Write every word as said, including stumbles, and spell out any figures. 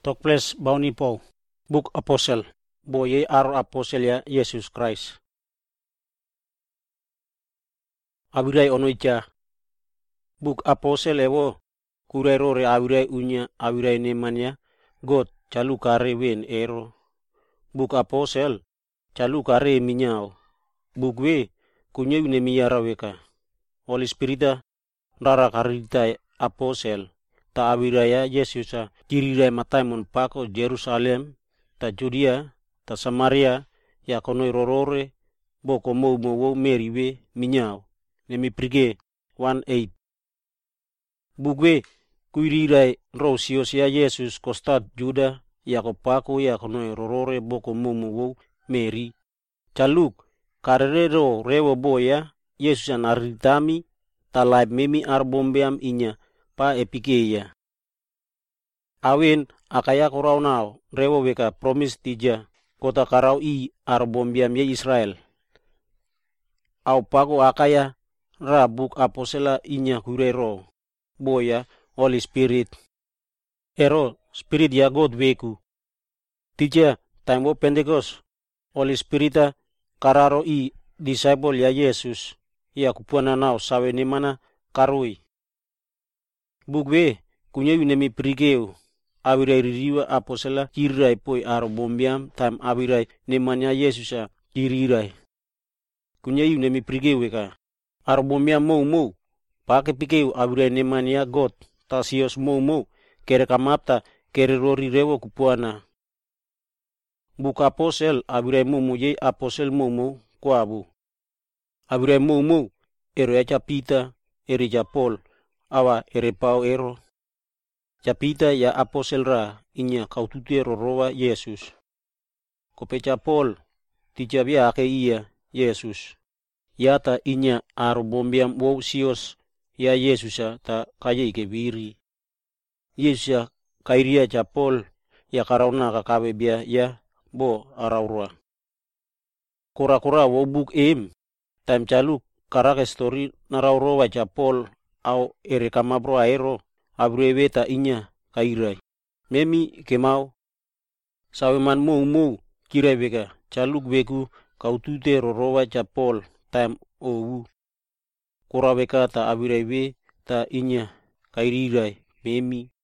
Tokples bauni po, Book Apostle, boye aro apostle ya Yesus Christ. Abirai onoicha, Book Apostle ewo, kurero re abirai unya, abirai nemanya, God chalu kare wen ero. Book Apostle, chalu kare minyao. Book we, kunye une miyara weka. Holy Spirita, rara karita apostle. Ta abiraya Yesusa tirirai mataimon pako Jerusalem, ta Judea, ta Samaria, ya konoi rorore, boko mou mou meriwe minyao. Nemi prige one eight. Bugwe kuirirai rosios ya Yesus kostat Juda, ya ko pako ya konoi rorore boko mou mou meri. Chaluk karero rewo boya Yesus anaritami ta laib memi arbombeam inya pa epikeya. Awen akaya korau nao rewo weka promis tija kota karau i arbombeam ye Israel. Au pako akaya ra Book Apostle inya kurero boya Holy Spirit. Ero Spirit ya God weku. Tija time wo Pentecost Holy Spirita kararo i disciple ya Yesus ya kupuana nao sawe nemana karui. Bugwe kunye unemi prigeu abirai ririwa aposela kirirai poi aro bombiam tam abirai nemanya Yesusa kirirai. Kunye unemi prigeu weka aro bombiam mou mou pake pikeu abirai nemanya God tasios mou mou kere kamapta kere rori rewo kupuana. Buka aposel abirai mou mou ye aposel mou mou kuabu. Abirai mou mou ero ya Peter eri ja Paul awa ere pau ero. Japita ya apostle ra inya kautute rorowa Yesus. Kopecha Paul tijabia ake iya Yesus. Yata inya arbombiam wow sios ya Yesusa ta kaya ike biri. Yesusa kairia ja Paul ya karauna kakabe bia ya bo araura. Kura-kura wow buk em time chaluk karake story naraurowa ja Paul au ere kamabro aero. Abrewe ta inya kairai. Memi kemau. Saweman mou mou kirai weka. Chaluk weku kautute rorowa ja Paul time owu. Kura weka ta abirai we ta inya kairirai. Memi.